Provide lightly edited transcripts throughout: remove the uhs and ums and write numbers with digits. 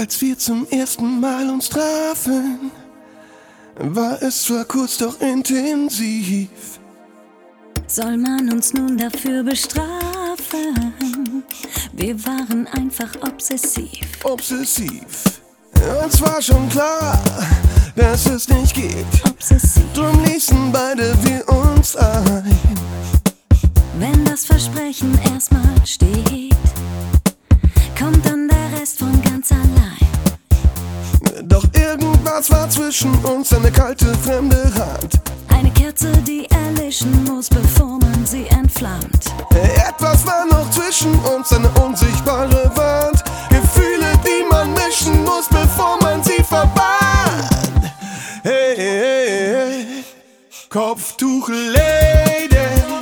Als wir zum ersten Mal uns trafen, war es zwar kurz, doch intensiv. Soll man uns nun dafür bestrafen? Wir waren einfach obsessiv. Obsessiv. Uns war schon klar, dass es nicht geht. Obsessiv. Drum ließen beide wir uns ein. Wenn das Versprechen erstmal steht, kommt dann der Rest von ganz allein. Doch irgendwas war zwischen uns, eine kalte, fremde Hand. Eine Kerze, die erlischen muss, bevor man sie entflammt. Etwas war noch zwischen uns, eine unsichtbare Wand. Gefühle, die man mischen muss, bevor man sie verbannt. Hey, hey, hey. Kopftuch Lady,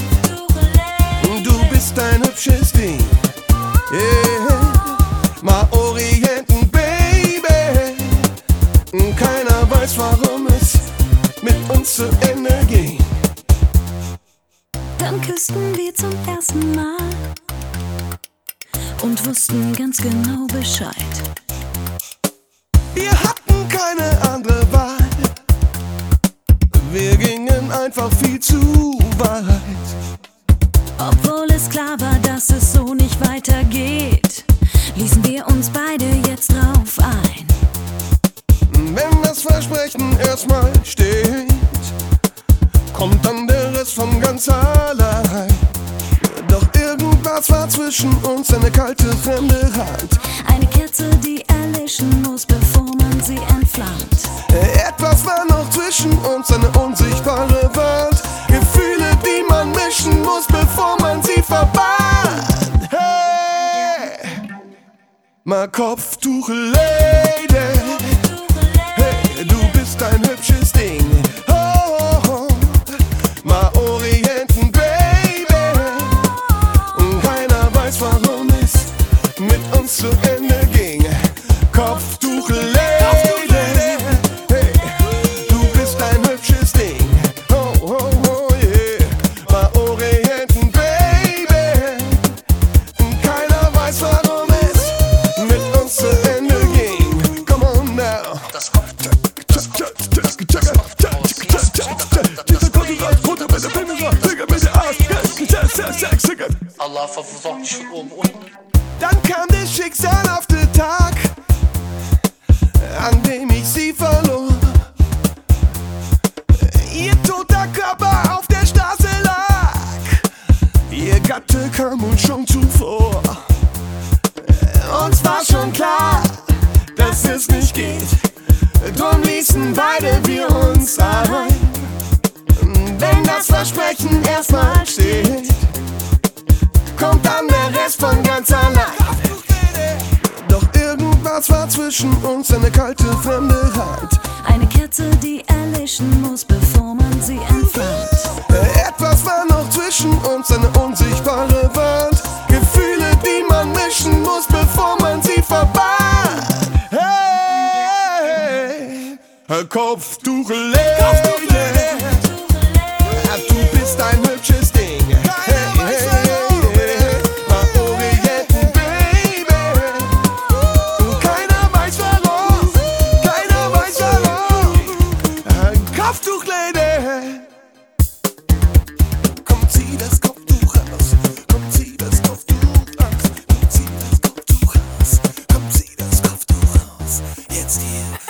du bist ein hübsches Ding. Yeah. Mal Orienten, Baby. Keiner weiß, warum es mit uns zu Ende ging. Dann küssten wir zum ersten Mal und wussten ganz genau Bescheid. Wir hatten keine andere Wahl. Wir gingen einfach viel zu weit. Obwohl es klar war, dass es so nicht weitergeht, ließen wir uns beide jetzt drauf ein. Wenn das Versprechen erstmal steht, kommt dann der Rest von ganz allein. Doch irgendwas war zwischen uns, eine kalte, fremde Hand. Eine Kerze, die erlischen muss, bevor man sie entflammt. Etwas war noch zwischen uns, eine unsichtbare Wand. Gefühle, die man mischen muss, bevor man sie verbannt. Hey, mal Kopftuch Lady. Hey, du bist ein hübsches Ding. Oh, oh, oh. Mal Orienten, Baby. Keiner weiß, warum es mit uns zu Ende ging. Kopftuch Lady. Hey, du bist ein hübsches Ding. Oh, oh, oh, yeah. Mal Orienten, Baby. Keiner weiß, warum es mit uns zu Ende ging. Come on now. Allah versorgt dich von oben und Dann kam das Schicksal auf den Tag, an dem ich sie verlor. Ihr toter Körper auf der Straße lag. Ihr Gatte kam uns schon zuvor. Uns war schon klar, dass es nicht geht. Drum ließen beide wir uns ein. Wenn das Versprechen erstmal steht, kommt dann der Rest von ganz allein. Doch irgendwas war zwischen uns, eine kalte, fremde Hand. Eine Kerze, die erlischen muss, bevor man sie entflammt. Etwas war noch zwischen uns, eine unsichtbare Wand. Gefühle, die man mischen muss, bevor man sie verbannt. Hey, Kopftuch Lady. Du bist ein hübsches Ding. Hey, hey, hey. Mal Orienten, Baby. Keiner weiß warum. Keiner weiß warum. Kopftuch Lady. Komm, zieh das Kopftuch raus. Komm, zieh das Kopftuch raus. Komm, zieh das Kopftuch raus. Komm, zieh das Kopftuch raus. Jetzt hier.